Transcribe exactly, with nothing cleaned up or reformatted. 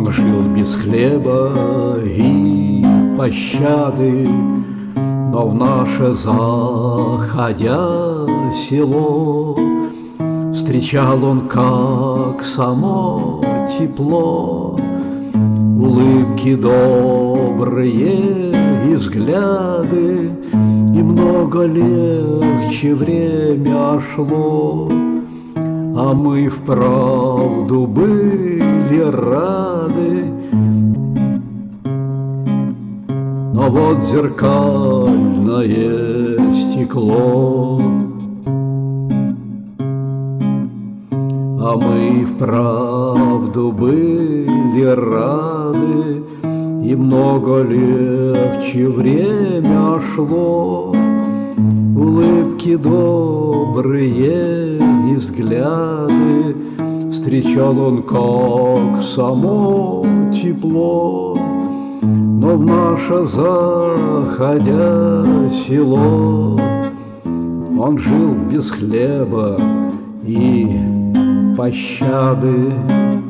Он жил без хлеба и пощады, но в наше заходя село встречал он как само тепло, улыбки добрые и взгляды, и много легче время шло, а мы вправду были рады. Но вот зеркальное стекло, а мы вправду были рады, и много легче время шло, улыбки добрые и взгляды встречал он как само тепло, но в наше заходя село он жил без хлеба и пощады.